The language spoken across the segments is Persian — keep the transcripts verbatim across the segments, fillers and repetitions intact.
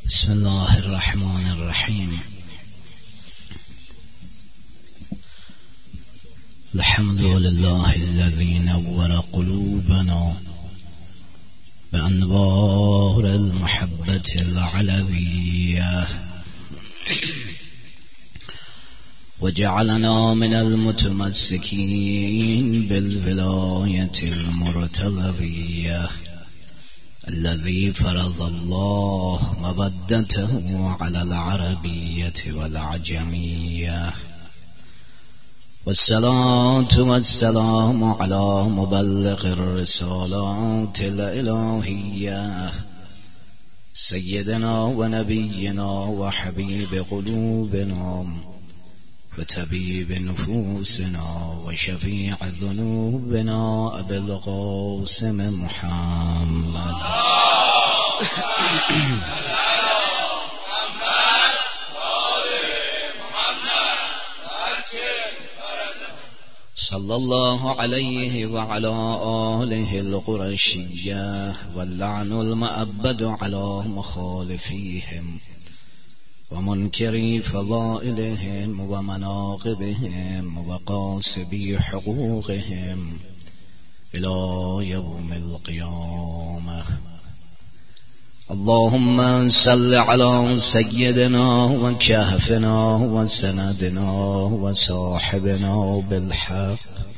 بسم الله الرحمن الرحيم. الحمد لله الذي نور قلوبنا بأنوار المحبة العلوية وجعلنا من المتمسكين بالولاية المرتضوية الذي فرض الله مودته على العربية والعجمية، والصلاة والسلام على مبلغ الرسالات الإلهية سيدنا ونبينا وحبيب قلوبنا وطبيب نفوسنا وشفيع ذنوبنا أبي القاسم محمد صلى الله عليه وعلى آله القرشية، واللعن المؤبد على مخالفيهم ومنكري فضائلهم ومناقبهم وقاسبي حقوقهم إلى يوم القيامة. اللهم صل على سيدنا وكهفنا وسندنا وصاحبنا بالحق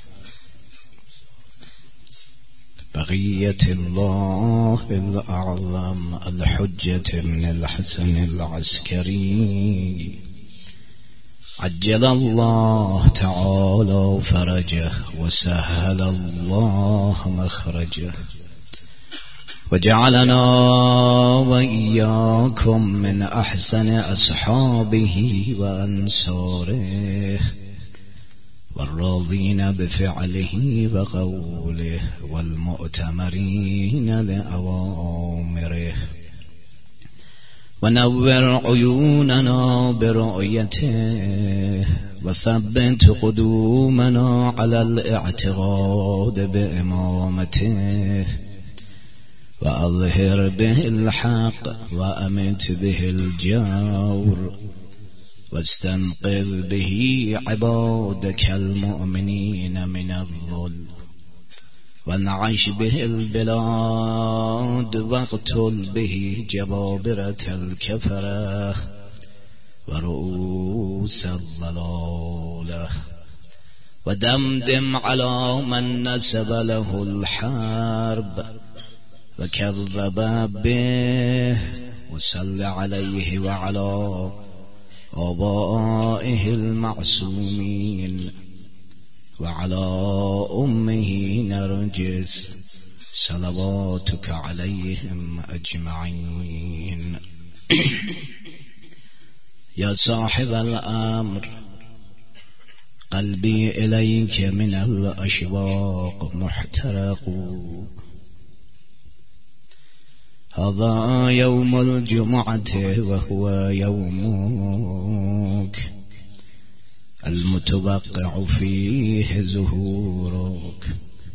بقية الله الأعظم الحجة من الحسن العسكري عجل الله تعالى فرجه وسهل الله مخرجه، وجعلنا وإياكم من أحسن أصحابه وأنصاره والراضين بفعله وقوله والمؤتمرين لأوامره، ونور عيوننا برؤيته وثبت قدومنا على الاعتقاد بإمامته، وأظهر به الحق وأمت به الجور، واستنقذ به عبادك المؤمنين من الظلم، وانعش به البلاد، واقتل به جبابرة الكفرة ورؤوس الضلالة، ودمدم على من نسب له الحرب وكذب به، وصل عليه وعلى آبائه المعصومين وعلى أمه نرجس صلواتك عليهم أجمعين. يا صاحب الأمر قلبي إليك من الأشواق محترق، هذا يوم الجمعة وهو يومك المتوقع فيه ظهورك،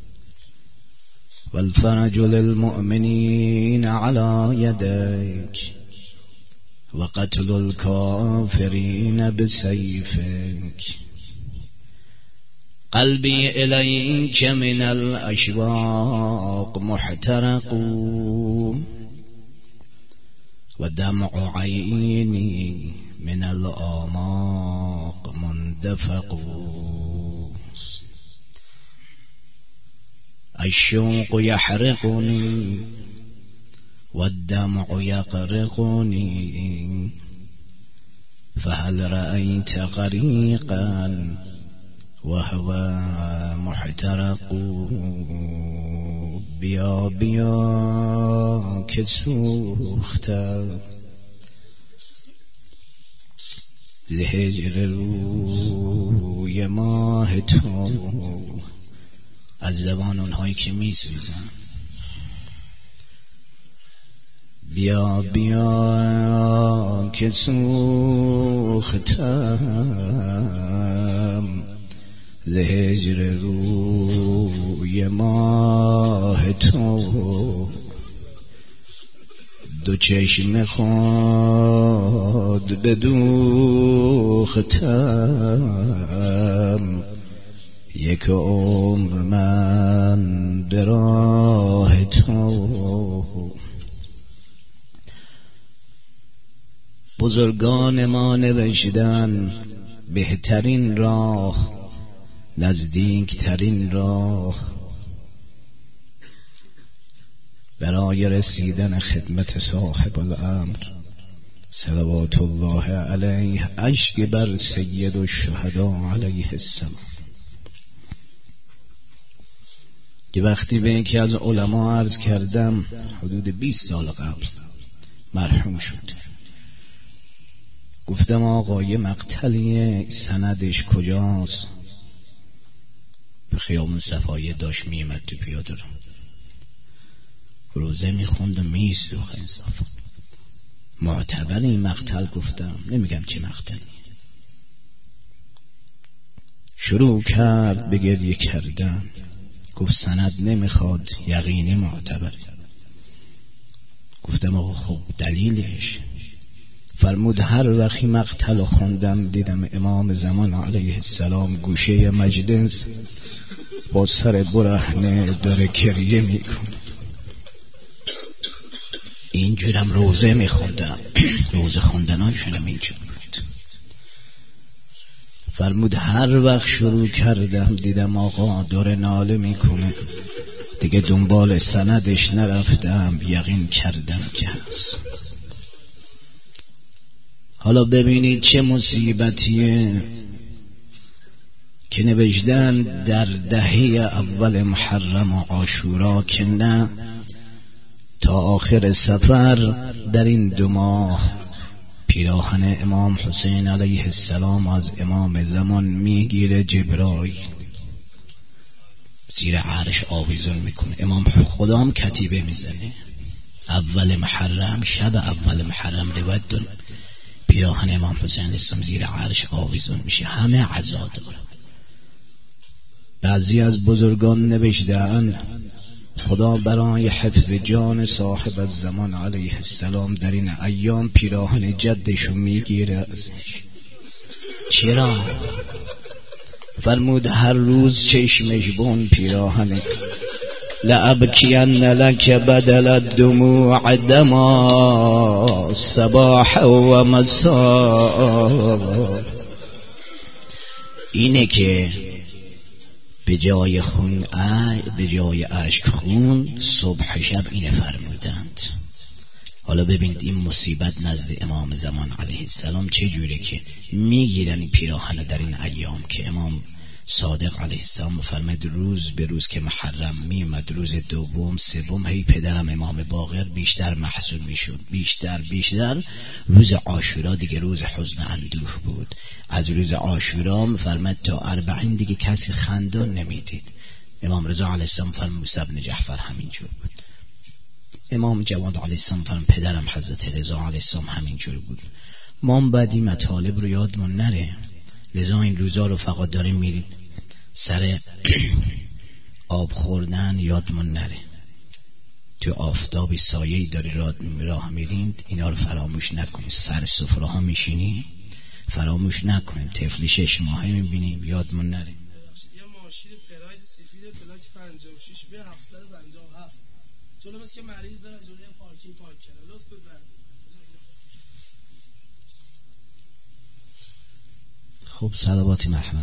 والفرج للمؤمنين على يديك، وقتل الكافرين بسيفك. قلبي إليك من الأشواق محترق، ودمع عيني من الآماق مندفق، الشوق يحرقني والدمع يقرقني، فهل رأيت غريقا وهو محترق؟ بیا بیا که سوخته لهجر روی ماه تو، از زبان اونهایی که می سوزن. بیا بیا که سوختم زهجر روی ماه تو، دو چشم خود بدوختم یک عمر من به راه تو. بزرگان ما نوشتن بهترین راه نزدیکترین راه برای رسیدن خدمت صاحب الامر صلوات الله علیه اشک بر سید الشهدا علیه السلام. که وقتی به یکی از علما عرض کردم حدود بیست سال قبل مرحوم شد، گفتم آقا یه مقتلیه سندش کجاست؟ به خیابون صفایی داشت میامد تو پیاده رو روزه میخوند و میسوخت. انصاف معتبر این مقتل؟ گفتم نمیگم چه مقتلی. شروع کرد به گریه کردن، گفت سند نمیخواد، یقینی معتبر. گفتم آقا خب دلیلش؟ فرمود هر وقتی مقتل خوندم دیدم امام زمان علیه السلام گوشه مجلس با سر برهنه داره گریه میکنه، اینجورم روزه میخوندم. روزه خوندناشونم اینجور بود. فرمود هر وقت شروع کردم دیدم آقا داره ناله میکنه، دیگه دنبال سندش نرفتم، یقین کردم که هست. حالا ببینید چه مصیبتیه که نوشتن در دهه اول محرم و عاشورا که نه تا آخر سفر در این دو ماه پیراهن امام حسین علیه السلام از امام زمان میگیره جبرائیل زیر عرش آویزون میکنه. امام خدام کتیبه میزنه اول محرم، شب اول محرم روایت داره پیراهن امام حسین علیه السلام زیر عرش آویزون میشه، همه عزا داره. بعضی از بزرگان نوشته‌اند خدا برای حفظ جان صاحب الزمان علیه السلام در این ایام پیراهن جدشو میگیره ازش. چرا؟ فرمود هر روز چشمش بون پیراهنه، لأبکین لک بدل الدموع دما صباح و مساء. اینه که به جای خون به جای اشک خون صبح شب اینه فرمودند. حالا ببینید این مصیبت نزد امام زمان علیه السلام چه جوره که میگیرن پیراهن در این ایام که امام صادق علیه السلام فرمود روز به روز که محرم میمد، روز دوم سوم هی پدرم امام باقر بیشتر محزون میشد، بیشتر بیشتر. روز عاشورا دیگه روز حزن اندوه بود. از روز عاشورا فرمود تا اربعین دیگه کسی خندان نمیدید. امام رضا علیه السلام فرمود موسی بن جعفر همینجور بود. امام جواد علیه السلام فرمود پدرم حضرت رضا علیه السلام همینجور بود. ما بعد این مطالب رو یادمون نره، لذا این روزا رو فقط داریم میریم سر آب خوردن، یادمون نره. تو آفتابی سایه‌ای داری راه میرید، اینا رو فراموش نکنید. سر سفره ها میشینی فراموش نکنید. طفلی شش ماهه میبینیم، یادمون نره. یه ماشین پراید سفید پلاک پنجاه و شش به هفتصد و پنجاه و هفت جلو بس که مریض داره جلوی پارکینگ پارک کنه. لطف ببرید. خب صلوات مرحمت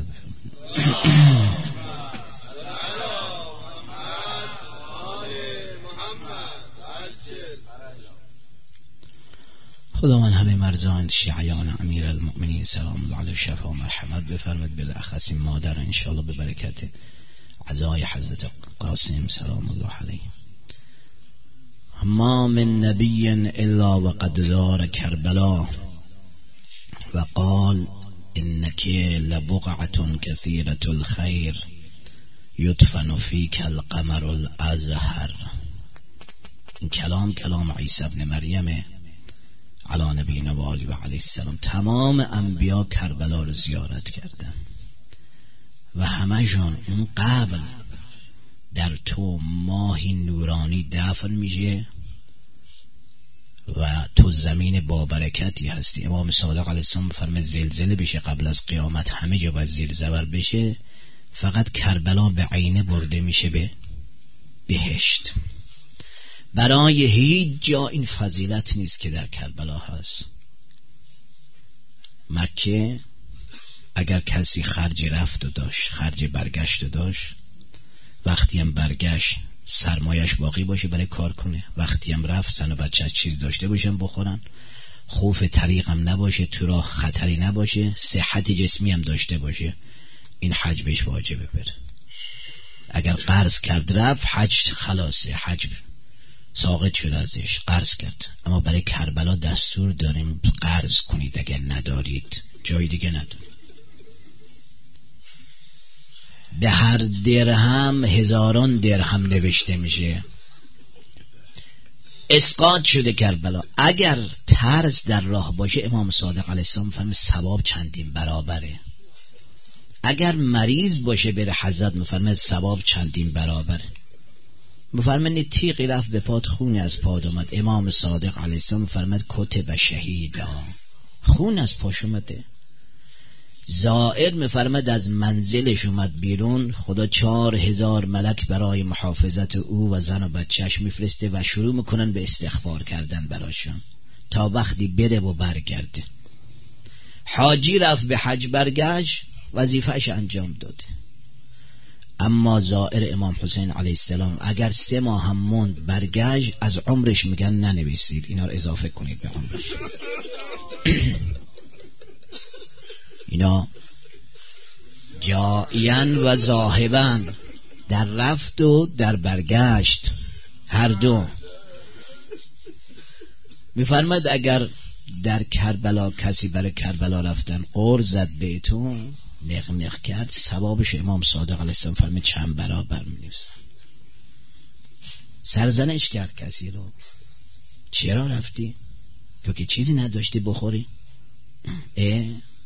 خدا من همه مرزان شیعیان امیر المؤمنین سلام الله علیه شفا و مرحمت بفرمد، بالاخص این مادر انشاءالله به برکت عزای حضرت قاسم سلام الله علیه. ما من نبی الا وقد زار کربلا و قال انك لبقعة كثيرة الخير يدفن فيك القمر الازهر. این کلام کلام عیسی ابن مریم علی نبینا و آله و علیه السلام. تمام انبیا کربلا رو زیارت کردن و همه‌شون اون قبل در تو ماهی نورانی دفن میشه و تو زمین با برکتی هستی. امام صادق علیه السلام فرمود زلزله بشه قبل از قیامت همه جا باید زیر زبر بشه، فقط کربلا به عینه برده میشه به بهشت. برای هیچ جا این فضیلت نیست که در کربلا هست. مکه اگر کسی خرج رفت و داشت، خرج برگشت و داشت، وقتی هم برگشت سرمایش باقی باشه برای کار کنه، وقتی هم رفت زن و بچه چیز داشته باشن بخورن، خوف طریق هم نباشه، تو راه خطری نباشه، صحت جسمی هم داشته باشه، این حج بهش واجبه بره. اگر قرض کرد رفت حج خلاصه، حج ساقط شد ازش، قرض کرد. اما برای کربلا دستور داریم قرض کنید اگر ندارید، جای دیگه ندارید. به هر درهم هزاران درهم نوشته میشه. اسقاط شده کربلا. اگر ترس در راه باشه امام صادق علیه السلام فرمود ثواب چندین برابره. اگر مریض باشه بره حضرت میفرماید ثواب چندین برابره. میفرماید تیغی رفت به پات خون از پاد اومد، امام صادق علیه السلام میفرماید کتب شهیدا، خون از پاش اومده. زائر میفرماید از منزلش اومد بیرون، خدا چهار هزار ملک برای محافظت او و زن و بچهش میفرسته و شروع میکنن به استغفار کردن براشون تا وقتی بره و برگرده. حاجی رفت به حج برگشت، وظیفهش انجام داده. اما زائر امام حسین علیه السلام اگر سه ماه هم موند برگشت، از عمرش میگن ننویسید، اینا رو اضافه کنید به عمرش. اینا جائین و ذاهبن، در رفت و در برگشت هر دو. میفرماد اگر در کربلا کسی برای کربلا رفتن قر زد بهتون، نق نق کرد، ثوابش امام صادق علیه السلام فرمود چند برابر می‌نویسن. سرزنش کرد کسی رو، چرا رفتی؟ تو که چیزی نداشتی بخوری؟ اه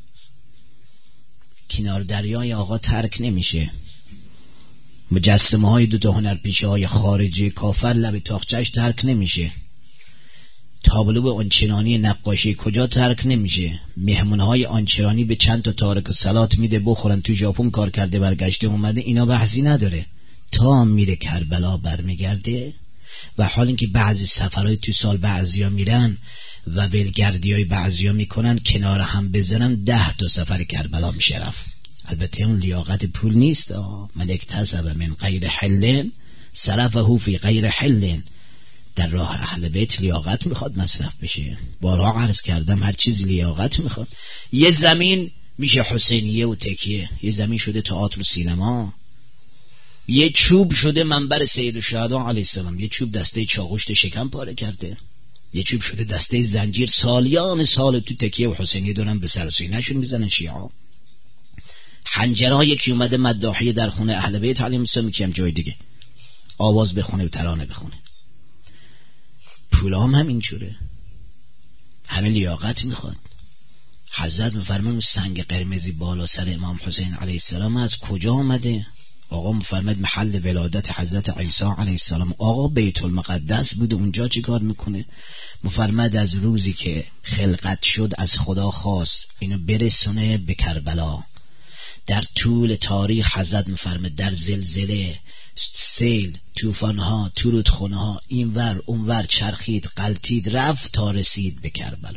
کنار دریای آقا ترک نمیشه. مجسمه های دو تا هنرپیشه های خارجی کافر لب تاقچه‌اش ترک نمیشه. تابلو آنچنانی نقاشی کجا ترک نمیشه. مهمونهای آنچنانی به چند تا تارک و صلات میده بخورن، تو ژاپن کار کرده برگشته اومده، اینا بحثی نداره. تا میره کربلا برمیگرده. و حال اینکه بعضی سفرهای تو سال بعضیا میرن و ولگردی های بعضی ها میکنن کنار هم بزنن، ده تا سفر کربلا میشه رفت. البته اون لیاقت پول نیست. من اکتسب من غیر حل صرفه فی غیر حل. در راه اهل بیت لیاقت میخواد مصرف بشه. بارها عرض کردم هر چیز لیاقت میخواد. یه زمین میشه حسینیه و تکیه، یه زمین شده تئاتر و سینما، یه چوب شده منبر سید الشهدا علیه السلام، یه چوب دسته چاقوشت شکم پاره کرده، یه چوب شده دسته زنجیر. سالیان سال تو تکیه و حسینیه دارن به سر و سینه‌شون میزنن شیعه. حنجرها یکی اومده مداحی در خونه اهل بیت علیهم السلام، یکی هم جای دیگه آواز بخونه و ترانه بخونه. پولا هم همینجوره، همه لیاقت میخواد. حضرت میفرماید سنگ قرمزی بالا سر امام حسین علیه السلام از کجا آمده؟ آقا مفرماید محل ولادت حضرت عیسی علیه السلام. آقا بیت المقدس بود، اونجا چی کار میکنه؟ مفرماید از روزی که خلقت شد از خدا خواست اینو برسونه به کربلا. در طول تاریخ حضرت مفرماید در زلزله، سیل، طوفان‌ها، تو رودخونه‌ها اینور اونور چرخید، غلطید، رفت تا رسید به کربلا.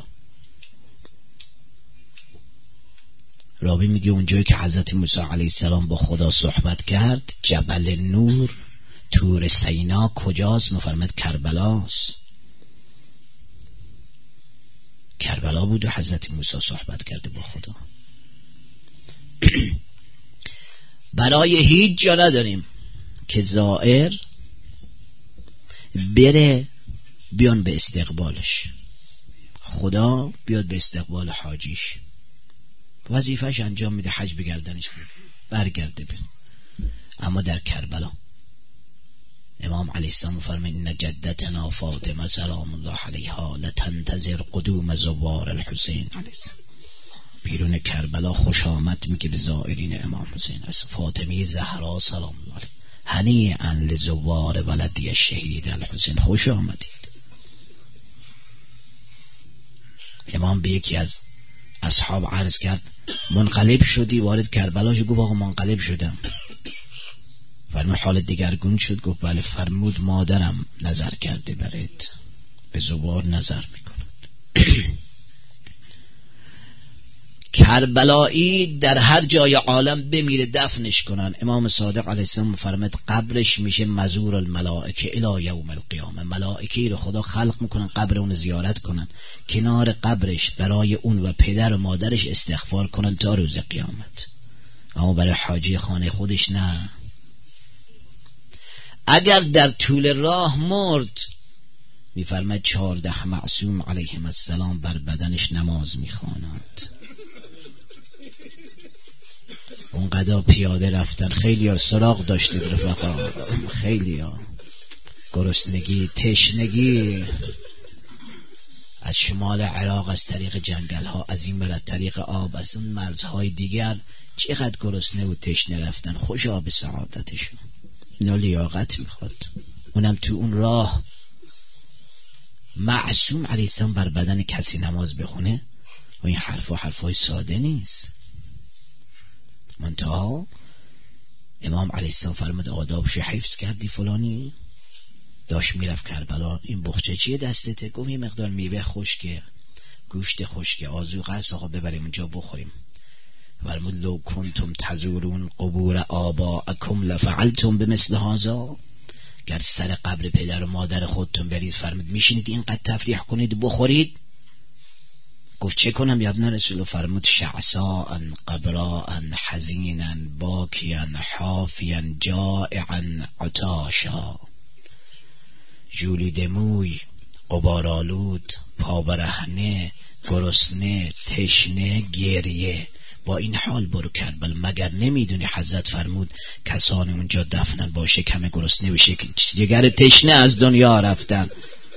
راوی میگه اونجایی که حضرت موسی علیه السلام با خدا صحبت کرد، جبل نور، طور سینا کجاست؟ مفرماید کربلاست. کربلا بود و حضرت موسی صحبت کرده با خدا. برای هیچ جا نداریم که زائر بره بیان به استقبالش، خدا بیاد به استقبال حاجیش، وظیفهش انجام میده، حج بگردنش برگرده بین. اما در کربلا امام علیه السلام فرمود ان جدتنا فاطمه سلام الله علیها لتنتظر قدوم زوار الحسین علیه السلام. بیرون کربلا خوش آمد میگه به زائرین امام حسین. از فاطمه زهرا سلام الله علیها هنیئا لزوار ولدی الشهید الحسین، خوش آمدید. امام به یکی از اصحاب عرض کرد منقلب شدی وارد کربلا شد؟ گفت آقا منقلب شدم. فرمود حال دیگرگون شد؟ گفت بله. فرمود مادرم نظر کرده برات، به زبار نظر میکند. کربلایی در هر جای عالم بمیره دفنش کنن، امام صادق علیه السلام فرمود قبرش میشه مزور الملائکه الی یوم القیامه. ملائکه رو خدا خلق میکنن قبر اون زیارت کنن، کنار قبرش برای اون و پدر و مادرش استغفار کنن تا روز قیامت. اما برای حاجی خانه خودش نه. اگر در طول راه مرد، میفرماید چهارده معصوم علیهم السلام بر بدنش نماز میخوانند. اون قدا پیاده رفتن. خیلی ها سراغ داشتید رفقا، خیلی ها گرسنگی، تشنگی از شمال عراق، از طریق جنگل ها، از این برد طریق آب، از اون مرزهای دیگر چقدر گرسنه و تشنه رفتن. خوشا به سعادتشون. اینا لیاقت میخواد. اونم تو اون راه معصوم علیه السلام بر بدن کسی نماز بخونه و این حرفا حرفای ساده نیست. منتها امام علیه السلام فرمود آدابش حفظ کردی فلانی؟ داشت میرفت کربلا، این بخچه چیه دستته؟ گفت یه مقدار میوه خشکه، گوشت خشکه، آذوقه است آقا ببریم اونجا بخوریم. فرمود لو کنتم تزورون قبور آباءکم لفعلتم بمثل هذا. گر سر قبر پدر و مادر خودتون برید، فرمود میشینید اینقدر تفریح کنید بخورید؟ گفت چه کنم یا ابن رسول؟ فرمود شعصاء قبراء حزینا باکیا حافیا جائعا عطاشا. ژولیده موی، غبارآلود، پابرهنه، گرسنه، تشنه، گریه، با این حال برو کربلا. مگر نمیدونی حضرت فرمود کسانی اونجا دفنن با شکم گرسنه و شکم جگر تشنه از دنیا رفتن.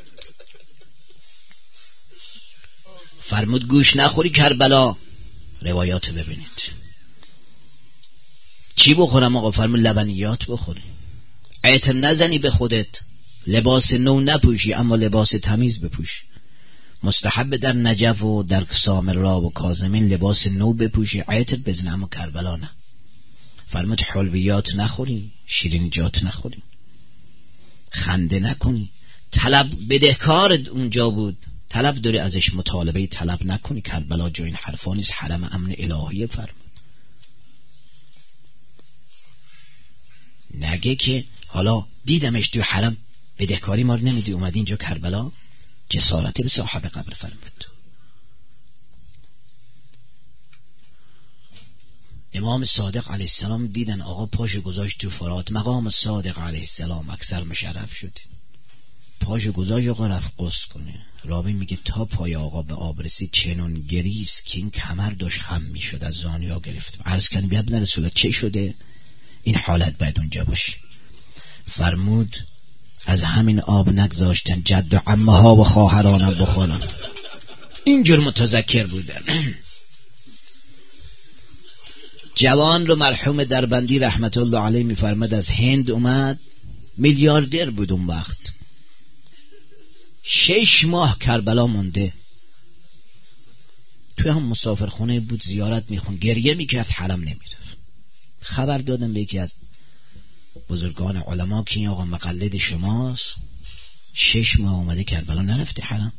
فرمود گوش نخوری کربلا. روایات ببینید. چی بخورم آقا؟ فرمود لبنیات بخوری، عطر نزنی به خودت، لباس نو نپوشی اما لباس تمیز بپوش. مستحب در نجف و در سامرا و کاظمین لباس نو بپوشی، عطر بزن، اما کربلا نه. فرمود حلویات نخوری، شیرینیجات نخوری، خنده نکنی. طلب بدهکار اونجا بود، طلب داری ازش، مطالبه طلب نکنی. کربلا جای این حرفا نیست، حرم امن الهیه. فرمود نگه که حالا دیدمش تو حرم بدهکاری ما رو نمیدی اومدی اینجا کربلا. جسارتی به صاحب قبر. فرمود امام صادق علیه السلام دیدن آقا پاشو گذاشت تو فرات. مقام صادق علیه السلام اکثر مشرف شد، پاشو گذاشت آقا رفت غسل کنه. راوی میگه تا پای آقا به آب رسید چنون گریست که این کمر داشت خم میشد، از زانویا گرفت. عرض کردم بیا ابن رسول الله چه شده؟ این حالت باید اونجا باشه. فرمود از همین آب نگذاشتن جد و عمه ها و خواهرانم بخورن. اینجور متذکر بودن. جوان رو مرحوم دربندی رحمت الله علیه میفرماد از هند اومد، میلیاردر بود اون وقت، شش ماه کربلا مونده، توی هم مسافرخونه بود، زیارت میخون، گریه میکرد، حرم نمیرفت. خبر دادم به یکی از بزرگان علما که این آقا مقلد شماست، شش ماه اومده کربلا نرفته حرم.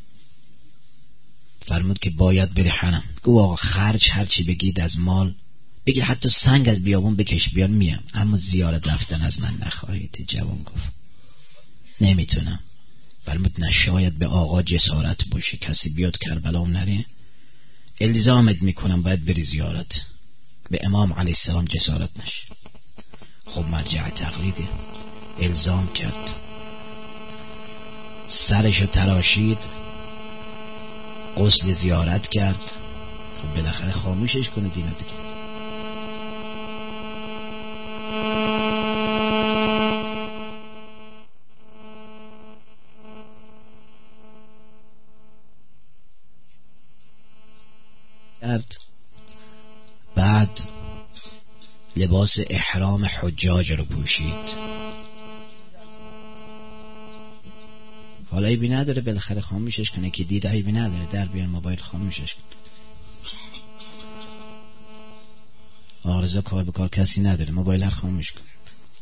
فرمود که باید بری حرم. گفت آقا خرج هرچی بگید از مال بگید، حتی سنگ از بیابون بکش بیان میام، اما زیارت رفتن از من نخواهید. جوان گفت نمیتونم. فرمود نه، شاید به آقا جسارت باشه کسی بیاد کربلا نره، الزامت میکنم باید بری زیارت. به امام علیه السلام جسارت نشه. خب مرجع تقلیده، الزام کرد، سرشو تراشید، غسل زیارت کرد. خب بالاخره خاموشش کنه دیگه دیگه. بعد لباس احرام حجاج رو پوشید. حالا حالا عیبی نداره بالاخره خاموشش کنه که دید عیبی نداره، در بیار موبایل خاموشش کن. آرزا کار به کار کسی نداره، موبایل رو خاموش کن.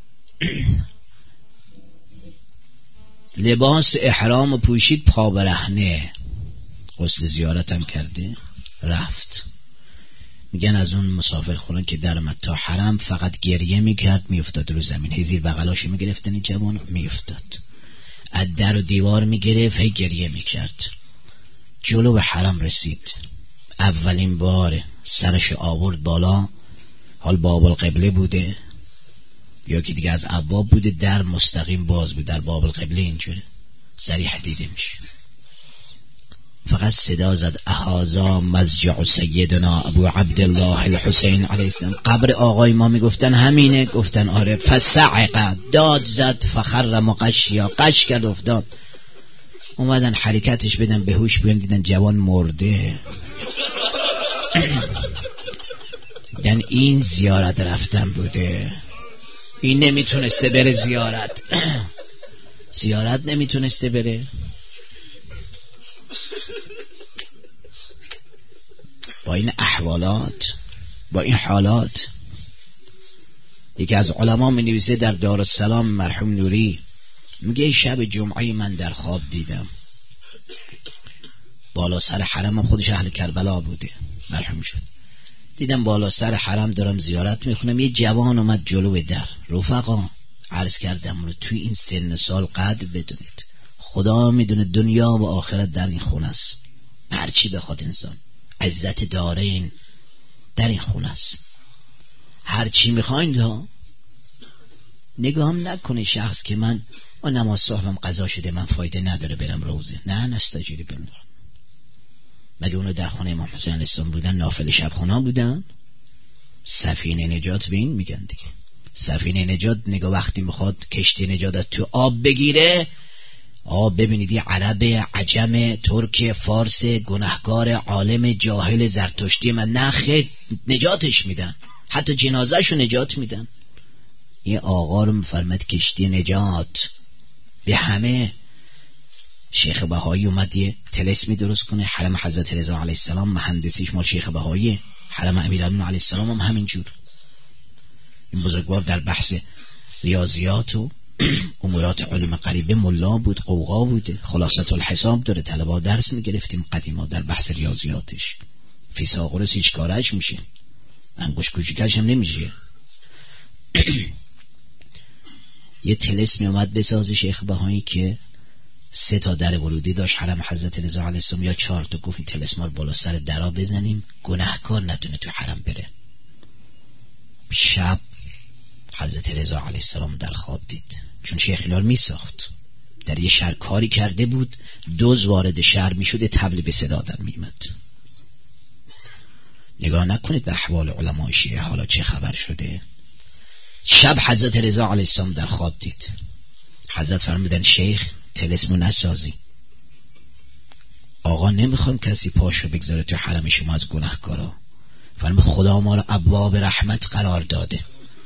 لباس احرام پوشید، پا برهنه، غسل زیارتم کرده رفت. میگن از اون مسافر خورن که در متا حرم فقط گریه میکرد، میافتاد رو زمین، هی زیر بغلاشو میگرفتن این جوان میافتاد، از در و دیوار میگرفت، هی گریه میکرد. جلو به حرم رسید، اولین بار سرش آورد بالا، حال باب القبله بوده یا که دیگه از ابواب بوده، در مستقیم باز بود، در باب القبله اینجوره صریح دیده میشه. فقط صدا زد اهازا مضجع سیدنا ابو عبدالله الحسین علیه السلام، قبر آقای ما میگفتن همینه؟ گفتن آره. فصعق، داد زد، فخر مغشیا، قش کرد افتاد. اومدن حرکتش بدن به هوش بیان، دیدن جوان مرده. دیدن این زیارت رفتن بوده، این نمیتونسته بره زیارت. زیارت نمیتونسته بره. با این احوالات، با این حالات، یکی از علما می نویسه در دارالسلام مرحوم نوری، میگه شب جمعه من در خواب دیدم، بالا سر حرم، خودش اهل کربلا بوده مرحوم شد، دیدم بالا سر حرم دارم زیارت میخونم، یه جوان اومد جلو در. رفقا عرض کردم رو توی این سن سال قدر بدونید، خدا میدونه دنیا و آخرت در این خونه است، هر چی بخواد انسان، عزت دارین در این خونه است، هر چی میخواین ها. نگاهم نکنه شخص که من و نماز صبحم قضا شده، من فایده نداره برم روزه، نه نستجیری بندارم. مگه اونو در خونه امام حسین علیه السلام بودن، نافل شبخونا بودن؟ سفینه نجات به این میگن دیگه. سفینه نجات نگاه وقتی میخواد کشتی نجات تو آب بگیره، آب ببینید یه عرب، عجم، ترک، فارس، گناهکار، عالم، جاهل، زرتشتی، من نه خیر، نجاتش میدن، حتی جنازهشو نجات میدن. یه آقا رو میفرمد کشتی نجات به همه. شیخ بهایی اومد یه طلسمی درست کنه، حرم حضرت رضا علیه السلام مهندسیش مال شیخ بهایی، حرم امیرالمومنین علیه السلام هم همینجور. این بزرگوار در بحث ریاضیات و امورات علوم غریبه ملا بود، قوقا بوده، خلاصت الحساب داره، طلبا درس میگرفتیم قدیما در بحث ریاضیاتش. فیثاغورس هیچ کارش میشه، انگوش کوچیکش هم نمیشه. یه طلسمی اومد بسازه شیخ بهایی که سه تا در ورودی داشت حرم حضرت رضا علیه السلام، یا چهار تا. گفت این طلسما رو بالا سر درا بزنیم گناهکار نتونه تو حرم بره. شب حضرت رضا علیه السلام در خواب دید، چون شیخ اینا رو می ساخت، در یه شهر کاری کرده بود، دوز وارد شهر می شده، طبل به صدا در می اومد. نگاه نکنید به احوال علمای شیعه حالا چه خبر شده. شب حضرت رضا علیه السلام در خواب دید. حضرت فرمودن شیخ طلسمو نسازی، آقا نمیخوام کسی پاشو بگذاره تو حرم شما از گناهکارا. فرمود خدا ما رو ابواب رحمت قرار داده.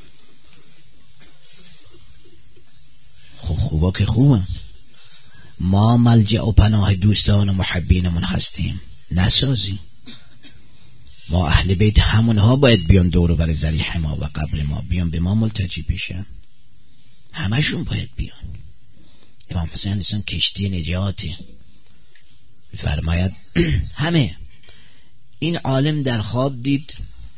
خب خوبا که خوبن، ما ملجأ و پناه دوستان و محبینمون هستیم، نسازی. ما اهل بیت همونها باید بیان دور و بر ذریح ما و قبر ما، بیان به ما ملتجی بشن، همشون باید بیان. امام حسین نیستن کشتی نجاتی فرماید همه. این عالم در خواب دید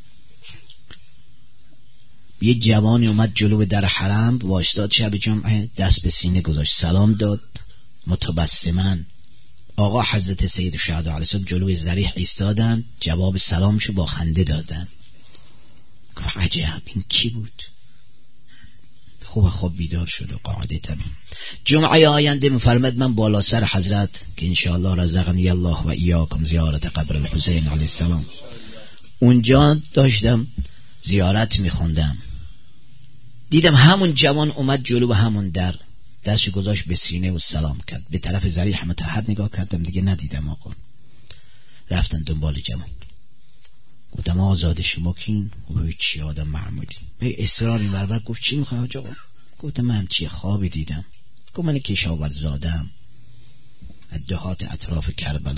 یه جوانی اومد جلو در حرم واشتاد، شب جمعه دست به سینه گذاشت، سلام داد متبسما. آقا حضرت سید الشهدا علیه السلام جلوی ذریح ایستادن، جواب سلامشو با خنده دادن. گفت عجب این کی بود؟ خوب خوب بیدار شد و قاعده طبیعی. جمعه آینده میفرمد من بالا سر حضرت که انشاءالله رزقنی الله و ایاکم زیارت قبر الحسین علیه السلام، اونجا داشتم زیارت میخوندم، دیدم همون جوان اومد جلو به همون در، دستش گذاشت به سینه و سلام کرد. به طرف ذریح مطهر نگاه کردم، دیگه ندیدم آقا. رفتن دنبال جوان، گفتم آزاد شما کین؟ و چی آدم معمولی به اصرار این ورور. گفت چی میخوای حاج آقا؟ گفتم من چی خوابی دیدم. گفت من کشاورز زادم، دهات اطراف کربلا.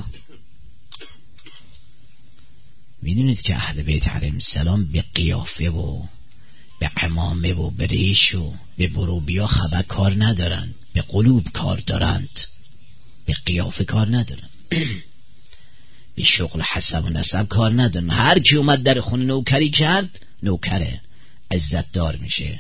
میدونید که اهل بیت علیهم السلام به قیافه و به عمامه و به ریش و به بروبیا خبر کار ندارن، به قلوب کار دارند، به قیافه کار ندارن. به شغل حسب و نسب کار ندارن. هر کی اومد در خونه نوکری کرد، نوکره، عزت دار میشه.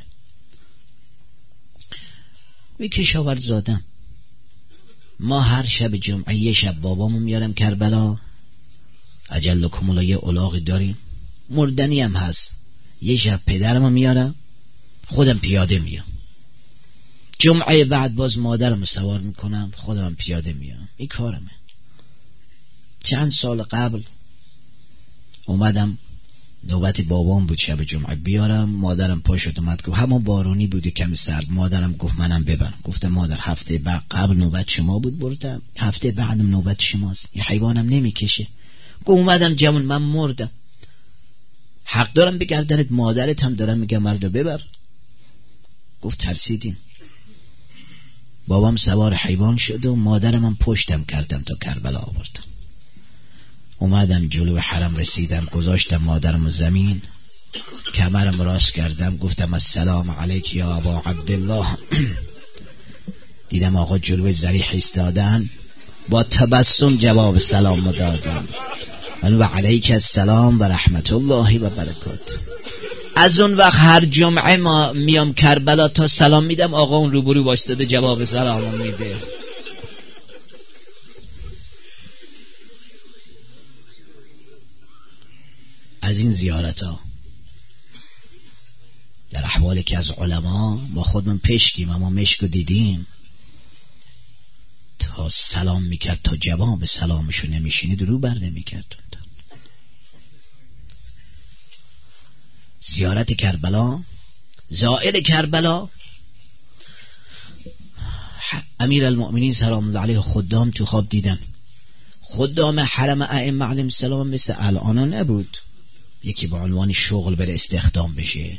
وی کشاورز زادم. ما هر شب جمعه یه شب بابامو میارم کربلا، اجلکم الله، یه الاغی داریم مردنی هم هست، یه شب پدرمو میارم، خودم پیاده میام. جمعه بعد باز مادرمو سوار میکنم، خودم پیاده میام. این کارمه. چند سال قبل اومدم نوبت بابام بود شب جمعه بیارم، مادرم پا شد اومد گفت، همون بارونی بود کمی سرد، مادرم گفت منم ببر. گفتم مادر هفته بعد قبل نوبت شما بود بردم، هفته بعدم نوبت شماست، یه حیوانم نمیکشه. گفت اومدم جمعون من مردم، حق دارم بگردنت، مادرت هم دارم میگم مردو ببر. گفت ترسیدیم. بابام سوار حیوان شد و مادرم هم پشتم کردم تا کربلا آوردم. اومدم جلو حرم رسیدم، گذاشتم مادرم زمین، کمرم راست کردم، گفتم السلام علیک یا ابا عبدالله. دیدم آقا جلوی ذریح ایستادن، با تبسم جواب سلام دادم، و علیک السلام و رحمت الله و برکاته. از اون وقت هر جمعه ما میام کربلا تا سلام میدم، آقا اون روبرو وایستاده جواب سلام میده. از این زیارت ها در احوالی که از علما با خودمون پشکیم، اما مشکو دیدیم، تا سلام میکرد تا جواب سلامشو نمیشینید رو بر نمیکرد. زیارت کربلا، زائر کربلا، امیر المؤمنین سلام الله علیه خدام تو خواب دیدن. خدام حرم ائمه علیهم السلام مثل الان نبود یکی با عنوان شغل بره استخدام بشه،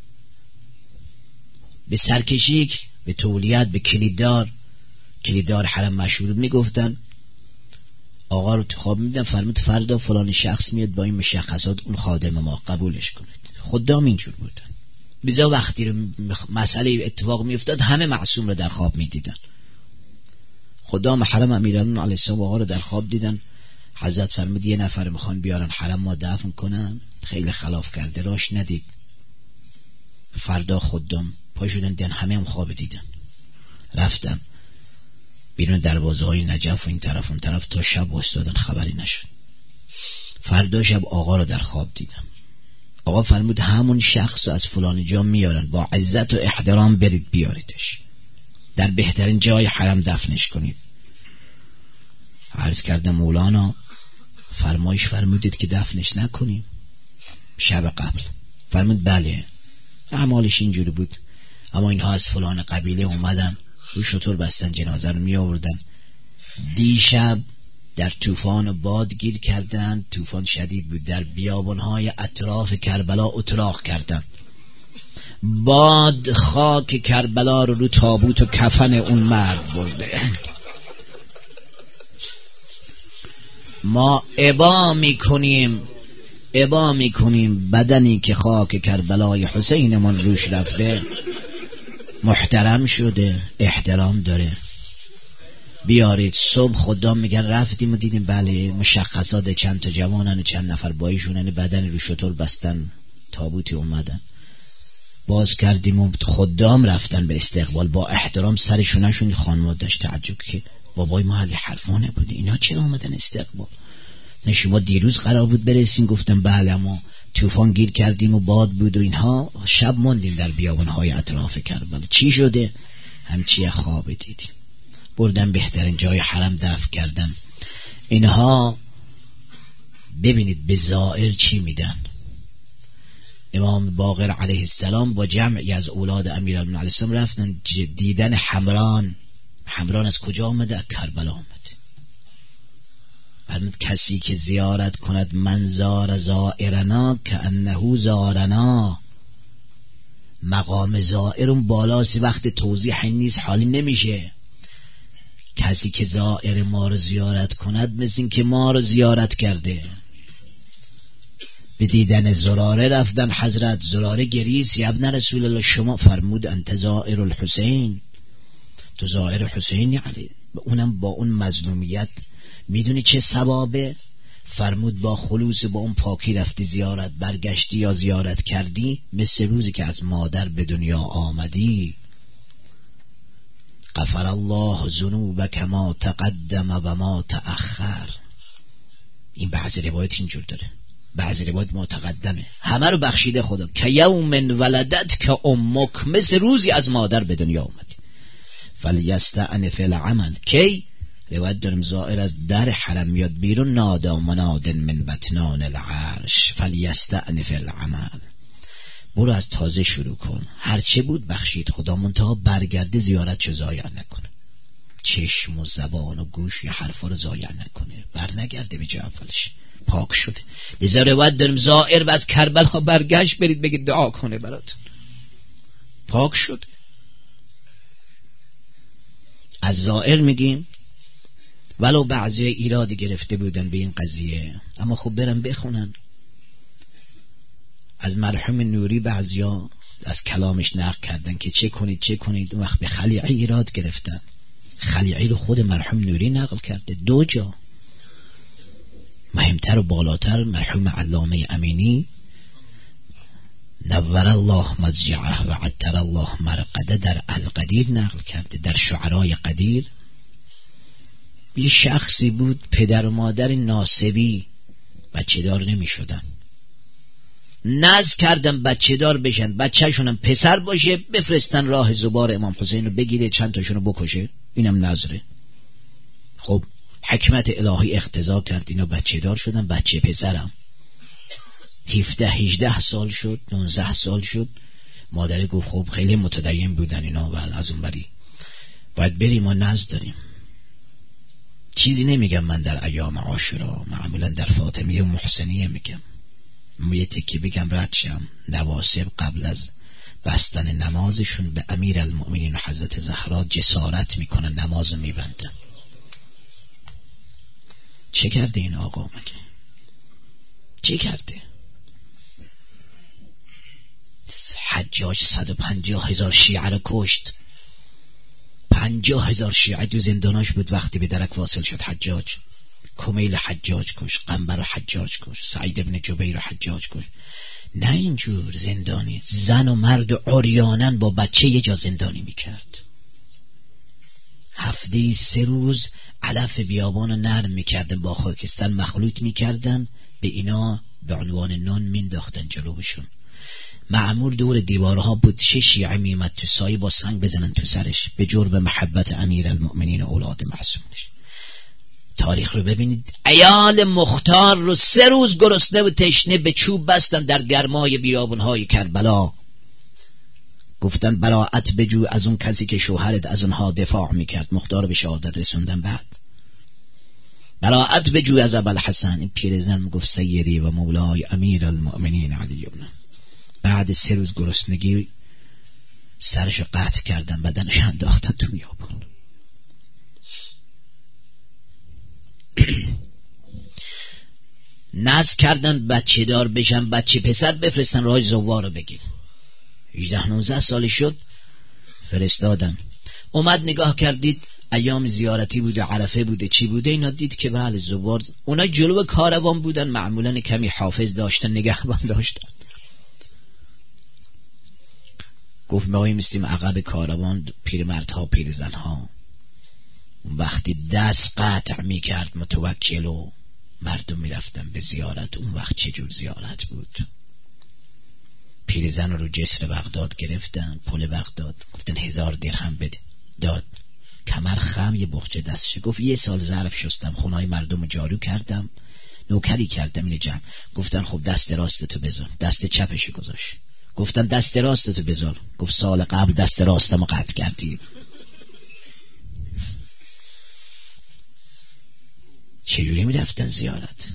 به سرکشی، به تولیت، به کلیددار، کلیددار حرم مشهور میگفتن. آقا رو تو خواب میدن، فرمود فردا فلان شخص میاد با این مشخصات، اون خادم ما، قبولش کنید. خدام اینجور بودن. بزا وقتی رو مسئله اتفاق میافتاد همه معصوم رو در خواب میدیدن. خدام حرم امیرالمومنین علیه السلام آقا رو در خواب دیدن. حضرت فرمود یه نفر میخوان بیارن حرم ما دفن کنن، خیلی خلاف کرده، راش ندید. فردا خدام پا شدن دیدن همه هم خواب دیدن، رفتن بیرون دروازه های نجف و این طرف اون طرف تا شب استادن، خبری نشد. فردا شب آقا رو در خواب دیدن. آقا فرمود همون شخص رو از فلان جا میارن، با عزت و احترام برید بیاریدش، در بهترین جای حرم دفنش کنید. عرض کردم مولانا فرمایش فرمودید که دفنش نکنیم شب قبل. فرمود بله، اعمالش اینجوری بود، اما اینها از فلان قبیله اومدن رو شطور بستن جنازه رو می آوردن. دیشب در طوفان باد گیر کردن، طوفان شدید بود، در بیابانهای اطراف کربلا اتراق کردن. باد خاک کربلا رو رو تابوت و کفن اون مرد برده. ما ابا میکنیم ابا میکنیم بدنی که خاک کربلای حسین من روش رفته محترم شده، احترام داره، بیارید. صبح خدا میگن رفتیم و دیدیم بله مشخصات چند تا جوانن، چند نفر بایشونن، بدن رو شطور بستن، تابوتی اومدن، باز کردیم و خدام رفتن به استقبال با احترام. سرشونشون خانم داشت تعجب که بابای ما علی حرفانه بودی، اینا چرا اومدن استقبال؟ نشی ما دیروز قرار بود برسیم. گفتم بله ما طوفان گیر کردیم و باد بود و اینها، شب موندیم در بیابانهای اطراف کربلا. چی شده؟ همچی خواب دیدیم. بردن بهترین جای حرم دفن کردن. اینها ببینید به زائر چی میدن. امام باقر علیه السلام با جمعی از اولاد امیرالمومنین علیه السلام رفتن دیدن حمران. حمران از کجا آمده؟ از کربلا آمده. فرمود کسی که زیارت کند من زار زائرنا که انه زارنا. مقام زائر اون بالاست، وقت توضیح نیست حالی نمیشه. کسی که زائر ما رو زیارت کند مثل این که ما رو زیارت کرده. به دیدن زراره رفتن حضرت. زراره گریست یا ابن رسول الله شما فرمود انت زائر الحسین، تو زائر حسینی علی، اونم با اون مظلومیت. میدونی چه ثوابه؟ فرمود با خلوص با اون پاکی رفتی زیارت، برگشتی یا زیارت کردی مثل روزی که از مادر به دنیا آمدی. غفر الله ذنوبک ما تقدم و ما تأخر. این بعضی روایت اینجور داره، بعضی روایت متقدمه. همه رو بخشیده خدا. که یوم ولدت که امک، مثل روزی از مادر به دنیا آمدی. فلیستعنف العمل. کی؟ روایت داریم زائر از در حرم میاد بیرون، نادا مناد من بطنان العرش فلیستعنف العمل. برو از تازه شروع کن. هرچه بود بخشید خدا، منتها برگرده زیارت چه ضایع نکنه. چشم و زبان و گوش حرفا رو ضایع نکنه، بر نگرده به جای اولش. پاک شده. لذا روایت داریم زائر و از کربلا برگشت برید بگید دعا کنه براتون. پاک شد. از زائر میگیم ولو بعضی ایراد گرفته بودن به این قضیه، اما خب برن بخونن. از مرحوم نوری بعضیا از کلامش نقل کردن که چه کنید چه کنید، اون وقت به خلیعی ایراد گرفتن. خلیعی رو خود مرحوم نوری نقل کرده دو جا. مهمتر و بالاتر مرحوم علامه امینی نور الله مضجعه و عطر الله مرقده در القدیر نقل کرده. در شعرای قدیر یه شخصی بود پدر و مادر ناسبی بچه دار نمی شدن، نذر کردن بچه دار بشن، بچه شونم پسر باشه بفرستن راه زبار امام حسین رو بگیره چند تاشونو بکشه. اینم نذره. خب حکمت الهی اقتضا کرد اینا بچه دار شدن. بچه پسرم هفده هجده سال شد، نوزده سال شد. مادر گفت خب خیلی متدین بودن اینا و از اون بری باید بریم ما نذر داریم. چیزی نمیگم من در ایام عاشورا، معمولا در فاطمیه و محسنیه میگم. یه تکی بگم رد شم. نواسب قبل از بستن نمازشون به امیر المؤمنین و حضرت زهرا جسارت میکنن، نماز میبندن. چه کرده این آقا مگه؟ چه کرده؟ حجاج صد و پنجاه هزار شیعه رو کشت. پنجاه هزار شیعه دو زنداناش بود وقتی به درک واصل شد. حجاج کمیل حجاج کش، قنبر حجاج کش، سعید ابن جبیر حجاج کش. نه اینجور زندانی، زن و مرد و عریانن با بچه یه جا زندانی میکرد. هفته سه روز علف بیابان رو نرم میکردن، با خاکستر مخلوط میکردن، به اینا به عنوان نان مینداختن جلوبشون. معمول دور دیوارها بود. شش شیعه میمد تو سایه با سنگ بزنن تو سرش به جرم محبت امیر المؤمنین و اولاد معصومش. تاریخ رو ببینید. عیال مختار رو سه روز گرسنه و تشنه به چوب بستن در گرمای بیابونهای کربلا. گفتن براءت بجو از اون کسی که شوهرت از اونها دفاع میکرد. مختار به شهادت رسوندن. بعد براءت بجو از ابوالحسن. این پیرزن میگفت سیدی و مولای امیر المؤمنین علی ابن. بعد سه روز گرسنگی سرش قطع کردن، بدنش انداختن تو بیابون. نذر کردن بچه دار بشن، بچه پسر بفرستن راه زوار رو بگیر. هجده نوزده سال شد فرستادن. اومد نگاه کردید ایام زیارتی بوده، عرفه بوده، چی بوده، اینا دید که بله زوار. اونا جلو کاروان بودن، معمولا کمی حافظ داشتن، نگهبان داشتن. گفت ما میستیم عقب کاروان، پیرمردها پیرزنها. اون وقتی دست قطع میکرد متوکل و مردم میرفتن به زیارت. اون وقت چه جور زیارت بود؟ پیرزن رو جسر بغداد گرفتن، پل بغداد، گفتن هزار درهم بده. داد. کمر خم، یه بخچه دستش. گفت یه سال ظرف شستم، خونهای مردم رو جارو کردم، نوکری کردم اینو جمع. گفتن خب دست راستتو بذار. دست چپش گذاشت. گفتن دست راستتو بذار. گفت سال قبل دست راستمو قطع کردی. چجوری میرفتن زیارت؟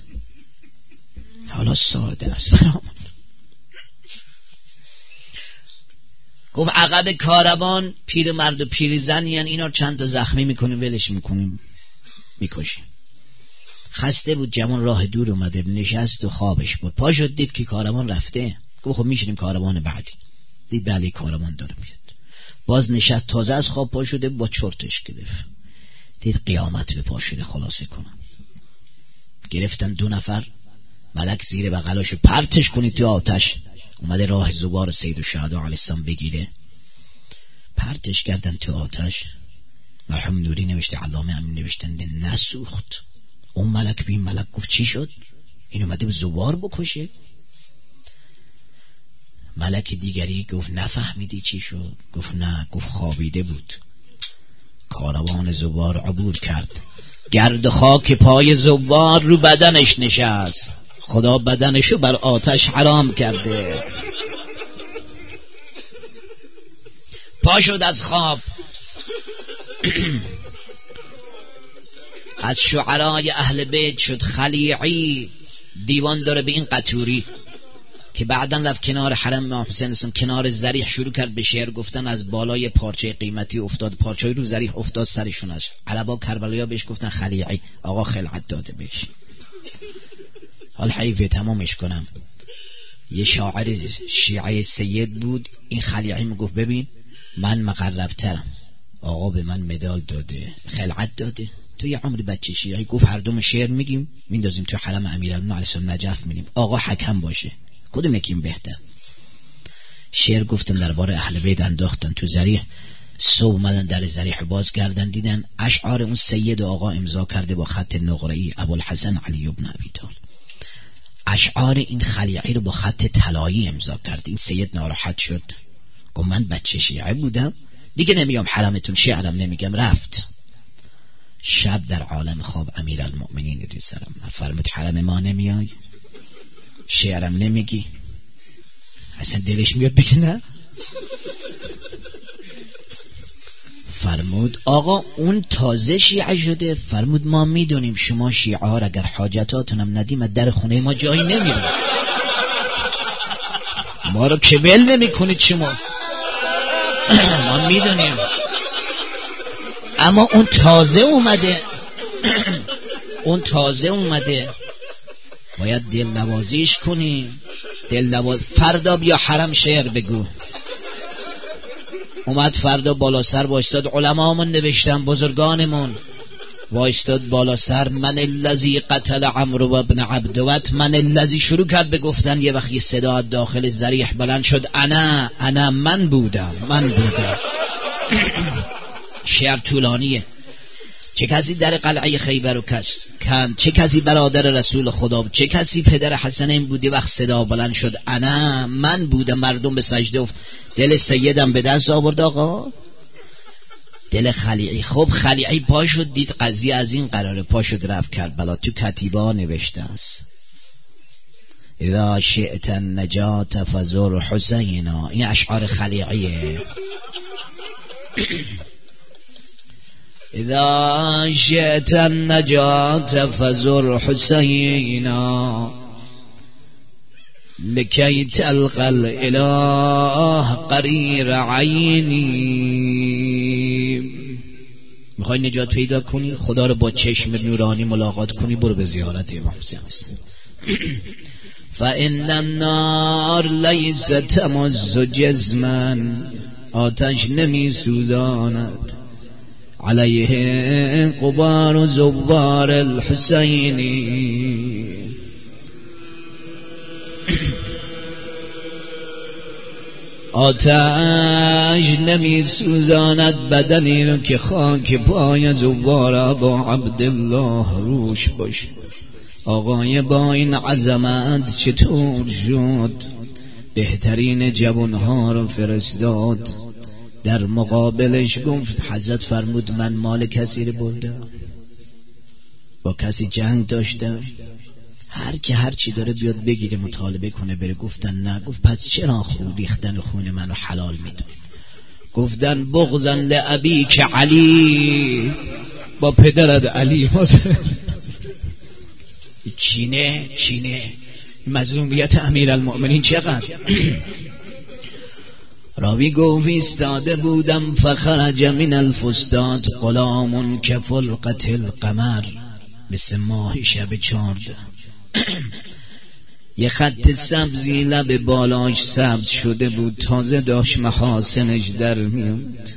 حالا ساده است برامون. گفت عقب کاروان پیر مرد و پیر زن، یعنی اینا رو چند تا زخمی میکنیم ولش میکنیم میکشیم. خسته بود، جوان راه دور اومده، نشست و خوابش بود. پا شد دید که کاروان رفته. گفت خب میشینیم کاروان بعدی. دید بله کاروان داره میاد. باز نشست، تازه از خواب پا شده، با چرتش گرفت. دید قیامت به پا شده. خلاصه کنم گرفتن دو نفر، ملک زیر بغلاشو پرتش کنید تو آتش. اومده راه زبار سید الشهدا علیه السلام بگیره، پرتش کردن تو آتش. مرحوم نوری نوشته، علامه امین نوشتن نسوخت. اون ملک بین ملک گفت چی شد؟ این اومده به زبار بکشه؟ ملک دیگری گفت نفهمیدی چی شد؟ گفت نه. گفت خوابیده بود. کاروان زبار عبور کرد، گرد خاک پای زبار رو بدنش نشست. خدا بدنشو بر آتش حرام کرده. پا شد از خواب. از شعرای اهل بیت شد خلیعی. دیوان داره به این قطوری که بعداً رفت کنار حرم امام حسین اسلام، کنار ذریح شروع کرد به شعر گفتن. از بالای پارچه قیمتی افتاد، پارچه رو ذریح افتاد سرشون. از عربا کربلایا بهش گفتن خلیعی، آقا خلعت داده بهش. حال حیفه تمامش کنم. یه شاعر شیعه سید بود، این خلیعی میگفت ببین من مقربترم، آقا به من مدال داده، خلعت داده، تو یه عمر بچه شیعی. گفت هر دوم شعر میگیم میندازیم تو حرم امیرالمومنین علیه السلام نجف میریم، آقا حکم باشه، کدوم یکیم بهتر؟ شعر گفتن درباره اهل بیت انداختن تو ذریح. صبح اومدن در ذریح باز کردن، دیدن اشعار اون سید آقا امضا کرده با خط نقره‌ای ابوالحسن علی بن ابی طالب. اشعار این خلیعی رو با خط طلایی امضا کرد. این سید ناراحت شد، گفت من بچه شیعه بودم دیگه نمیام حرمتون، شعرم نمیگم. رفت. شب در عالم خواب امیرالمؤمنین دوی سرم فرمود حرم ما نمیای، شعرم نمیگی. اصلا دلش میاد بگه نه. فرمود آقا اون تازه شیعه شده. فرمود ما میدونیم شما شیعه ها را اگر حاجتاتونم ندیم از در خونه ما جایی نمیریم، ما رو که ول نمی کنید شما، ما میدونیم. اما اون تازه اومده اون تازه اومده باید دل نوازیش کنیم. دل نواز... فردا بیا حرم شعر بگو. اومد فردا بالا سر وایستاد، علمامون نوشتن بزرگانمون وایستاد بالا سر. من الذی قتل عمرو و ابن عبدوت، من الذی شروع کرد به گفتن. یه وقت یه صدا داخل ذریح بلند شد، انا انا من بودم من بودم. شعر طولانیه. چه کسی در قلعه خیبر رو کند، چه کسی برادر رسول خدا، چه کسی پدر حسنین بودی. وقت صدا بلند شد انا من بودم، مردم به سجده افت. دل سیدم به دست آورد آقا، دل خلیعی. خب خلیعی پا شد دید قضیه از این قراره، پا شد رفت کربلا. تو کتیبا نوشته است اذا شئت النجات فزر حسینا. این اشعار خلیعیه. اذا شئت النجات فزر حسینا لکی تلقى الاله قریر عینی. میخوای نجات پیدا کنی، خدا رو با چشم نورانی ملاقات کنی، برو به زیارت امام حسین است. فان النار لیس تمز جسما، آتش نمی سوزاند علیه غبار زوار الحسینی. آتش نمی سوزاند بدنی رو که خاک پای زوار ابا عبدالله روش باشه. آقای با این عظمت چطور شد بهترین جوانها رو فرستاد، در مقابلش گفت حضرت فرمود من مال کسی رو بردم، با کسی جنگ داشتم، هر کی هر چی داره بیاد بگیره مطالبه کنه بره. گفتن نه. گفت پس چرا خون ریختن خون منو حلال میدونید؟ گفتن بغضا لابی که علی، با پدرت علی. چینه چینه مظلومیت امیرالمؤمنین چقدر. راوی گفت ایستاده بودم فخرج من الفستاد غلام کفلقة القمر، مثل ماه شب چارده. یه خط سبزی لب بالاش سبز شده بود، تازه داشت محاسنش در میاد.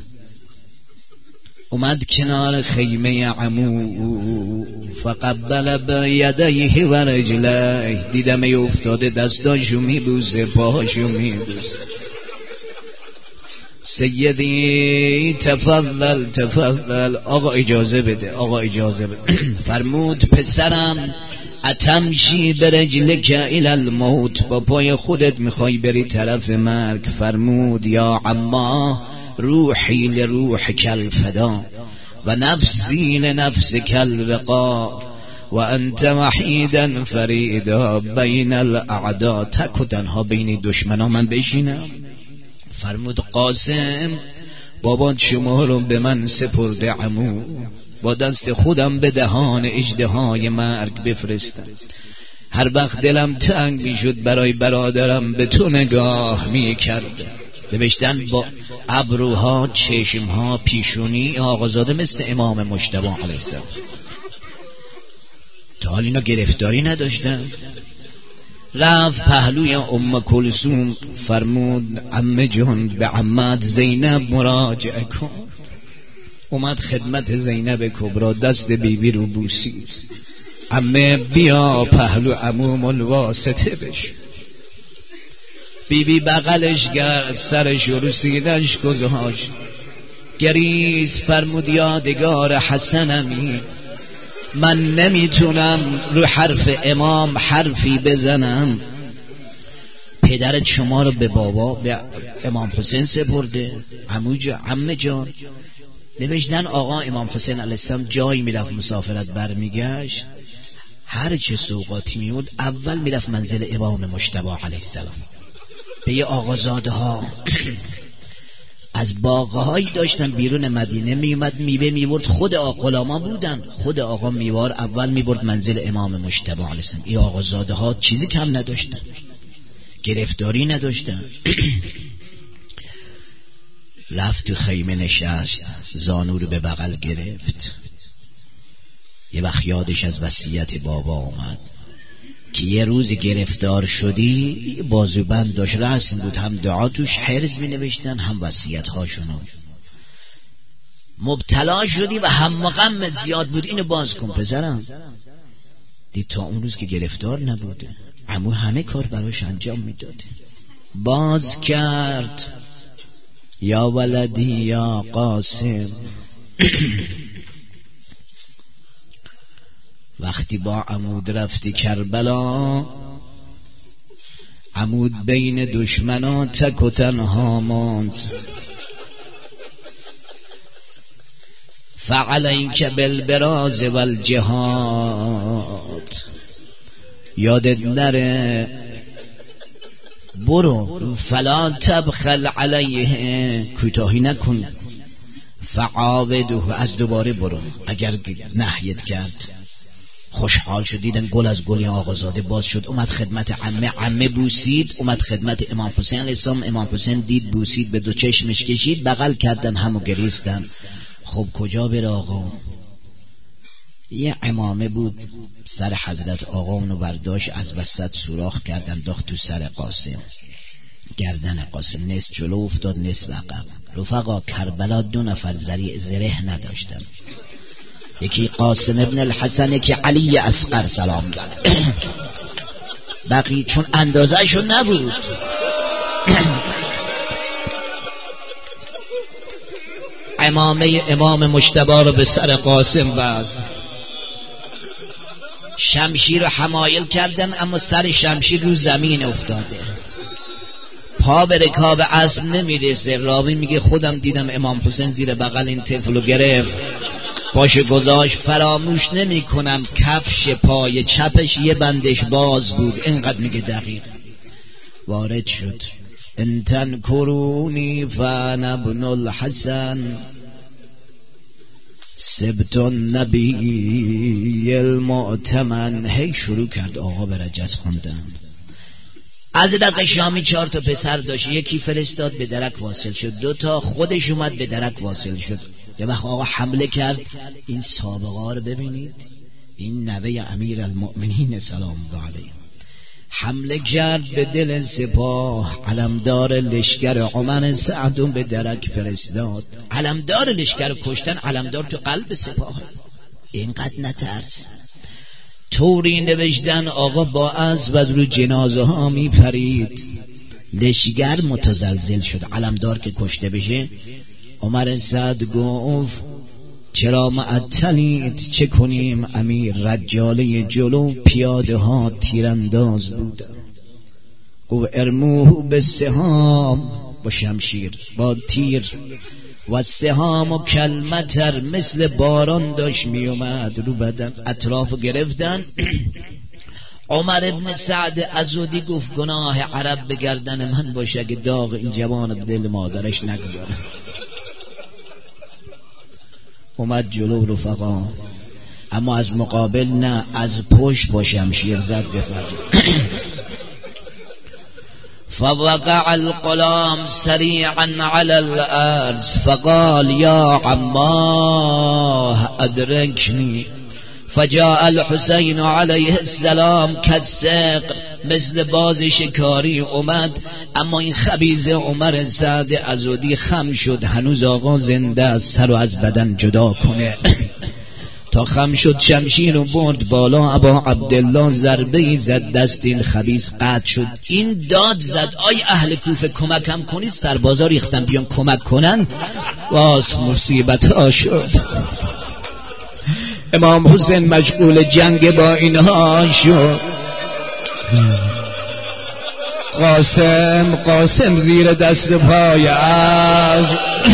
اومد کنار خیمه عمو فقبل بیدیه و رجلیه، دیدم ای افتاده دستاشو میبوسه پاهاشو میبوسه. سیدی تفضل تفضل، آقا اجازه بده آقا اجازه بده. فرمود پسرم اتمشی برجلک الی الموت، با پای خودت میخوای بری طرف مرگ. فرمود یا عما روحی لروح کل فدا و نفسی لنفس کل وقار و انت وحیدا فریدا بین الاعدا، تک و تنها بین دشمنا من بشینم؟ فرمود قاسم بابات شما رو به من سپرده عمو، با دست خودم به دهان اژدهای مرگ بفرستم. هر وقت دلم تنگ میشد برای برادرم به تو نگاه میکردم. نوشتن با ابروها، چشمها، پیشونی آقازاده مثل امام مجتبی علیه السلام. تا حال اینا گرفتاری نداشتن. رفت پهلوی ام کلثوم فرمود عمه جان به عمت زینب مراجعه کن. اومد خدمت زینب کبرا، دست بیبی رو بوسید. عمه بیا پهلو عموم الواسطه بش. بیبی بغلش گرد، سرش رو سینه‌اش گذاشت، گریز. فرمود یادگار حسنمی، من نمیتونم رو حرف امام حرفی بزنم. پدرت شما رو به بابا به امام حسین سپرده. عمو جان، عمه جان. نوشتن آقا امام حسین علیه السلام جایی میرفت مسافرت برمیگشت، هر چه سوقاتی میود اول میرفت منزل امام مجتبی علیه السلام. به یه آقازاده ها از باغهایی داشتن بیرون مدینه میومد میوه میبرد، خود آقا غلاما بودن، خود آقا میوار اول میبرد منزل امام مجتبی علیه السلام. این آقازاده ها چیزی کم نداشتن، گرفتاری نداشتن. رفت تو خیمه نشست، زانو رو به بغل گرفت. یه وقت یادش از وصیت بابا اومد که یه روز گرفتار شدی، بازوبند داشت رسم بود، هم دعا توش حرز می نوشتن هم وصیت هاشونو. مبتلا شدی و هم غم زیاد بود، اینو باز کن پسرم. دید تا اون روز که گرفتار نبوده، عمو همه کار براش انجام میداده. باز کرد یا ولدی یا قاسم. وقتی با عمود رفتی کربلا، عمود بین دشمنا تک و تنها ماند. فعلیک بالبراز والجهاد، یادت نره برو. فلا تبخل علیه، کوتاهی نکن. فعاوده، از دوباره برو. اگر نهیت کرد خوشحال شد، دیدن گل از گلی آقازاده باز شد. اومد خدمت عمه، عمه بوسید. اومد خدمت امام حسین علیه السلام، امام حسین دید بوسید، به دو چشمش کشید، بغل کردن، همو گریستن. خب کجا بره آقا؟ یه عمامه بود سر حضرت آقا، اونو برداشت از وسط سوراخ کردن، داخت تو سر قاسم. گردن قاسم نصف جلو افتاد نصف عقب. رفقا کربلا دو نفر زریع زره نداشتن، یکی قاسم ابن الحسن که علی اصغر سلام داره، بقیه چون اندازه شون نبود. امامه امام مجتبی رو به سر قاسم بست، شمشیر رو حمایل کردن، اما سر شمشیر رو زمین افتاده، پا به رکاب اسب نمیرسه. راوی میگه خودم دیدم امام حسین زیر بغل این طفل رو گرفت، باشه گذاشت. فراموش نمی کنم کفش پای چپش یه بندش باز بود، اینقدر میگه دقیق. وارد شد انتن کرونی فان ابن الحسن سبت النبی المعتمن. هی شروع کرد آقا به رجز خوندن. از رق شامی چهار تا پسر داشت، یکی فرستاد به درک واصل شد، دو تا خودش اومد به درک واصل شد. یه وقت آقا حمله کرد. این سابقه ها رو ببینید، این نوه امیر المؤمنین سلام الله علیه حمله کرد به دل سپاه. علمدار لشکر عمر سعد به درک فرستاد. علمدار لشکر کشتن، علمدار تو قلب سپاه، اینقدر نترس. طوری نوشتن آقا با اسب از رو جنازه ها می پرید. لشکر متزلزل شد. علمدار که کشته بشه، عمر سعد گفت چرا معطلید، چه کنیم؟ امیر رجاله جلو، پیاده ها تیرانداز بودن. گفت ارموه به سهام، با شمشیر با تیر، و سهام و کلمتر مثل باران داشت می اومد رو بدن. اطراف گرفتن. عمر ابن سعد عزودی گفت گناه عرب به گردن من باشه که داغ این جوان به دل مادرش نگذاره. اومد جلو رفقا، اما از مقابل نه، از پشت با شمشیر زد به فرج. فوقع الغلام سریعا على الارض فقال یا عماه ادرکنی. فجاء الحسین علیه السلام کالصقر، مثل باز شکاری اومد. اما این خبیث عمر سعد عزودی خم شد. هنوز آقا زنده است، سر و از بدن جدا کنه. تا خم شد شمشیر رو برد بالا. ابا عبدالله ضربه ای زد، دست این خبیث قطع شد. این داد زد آی اهل کوفه کمکم کنید. سربازا ریختن بیان کمک کنن. واس مصیبت ها شد. امام حسین مشغول جنگ با اینها شد. قاسم قاسم زیر دست پای از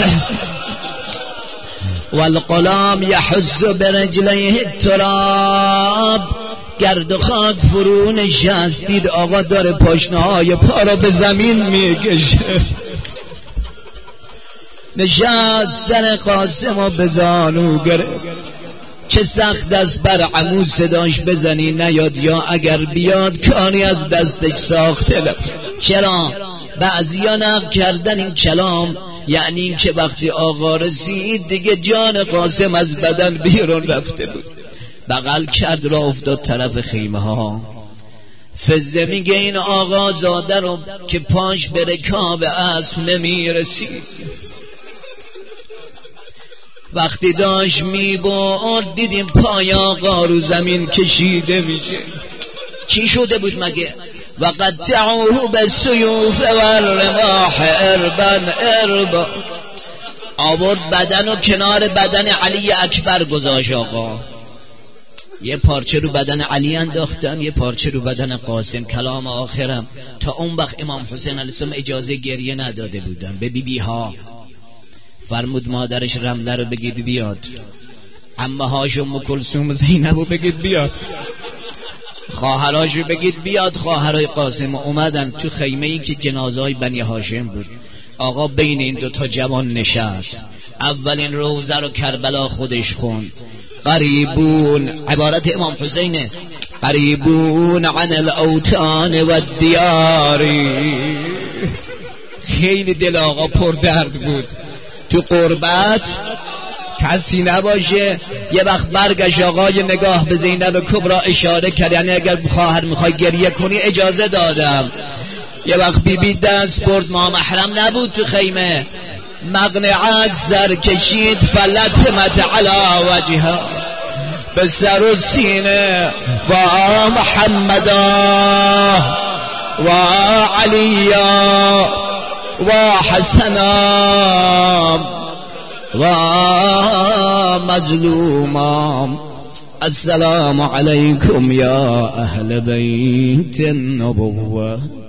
والغلام یحز برجلیه التراب، گرد و خاک فرو نشست. دید آقا داره پاشنه‌های پا را به زمین میکشه. نشست سر قاسم و به زانو گرفت. چه سخت است بر عمو صداش بزنی نیاد، یا اگر بیاد کاری از دستش ساخته. چرا؟ بعضیا نقل کردن این کلام یعنی این که وقتی آقا رسید دیگه جان قاسم از بدن بیرون رفته بود. بغل کرد را افتاد طرف خیمه ها. فزه میگه این آقا زاده رو که پاش به رکاب اسب نمی رسید، وقتی داشت میبرد دیدیم پای آقا رو زمین کشیده میشه. چی شده بود مگه؟ وقد تعوه بالسیوف والرماح اربا اربا. آورد بدن و کنار بدن علی اکبر گذاشت آقا. یه پارچه رو بدن علی انداختن، یه پارچه رو بدن قاسم. کلام آخرم، تا اون وقت امام حسین علیه السلام اجازه گریه نداده بودن به بی بی ها. فرمود مادرش رمله رو بگید بیاد، عمه‌هاش ام کلثوم زینبو بگید بیاد، خواهراشو بگید بیاد. خواهرای قاسم اومدن تو خیمه‌ای که جنازه‌های بنی هاشم بود. آقا بین این دو تا جوان نشست. اولین روزه رو کربلا خودش خوند. قریبون، عبارت امام حسینه، قریبون عن الاوطان و الدیاری. خیلی دل آقا پر درد بود. تو قربت کسی نباشه. یه وقت برگشت آقا یه نگاه به زینب کبرا اشاره کرد، یعنی اگر خواهر میخوای گریه کنی اجازه دادم. یه وقت بی بی دست برد، ما محرم نبود تو خیمه، مقنعت سر کشید، فلتمت علی وجهها، به سر و سینه، و محمدا و علیا و حسنا و مظلوما. السلام علیکم یا اهل بیت النبوة.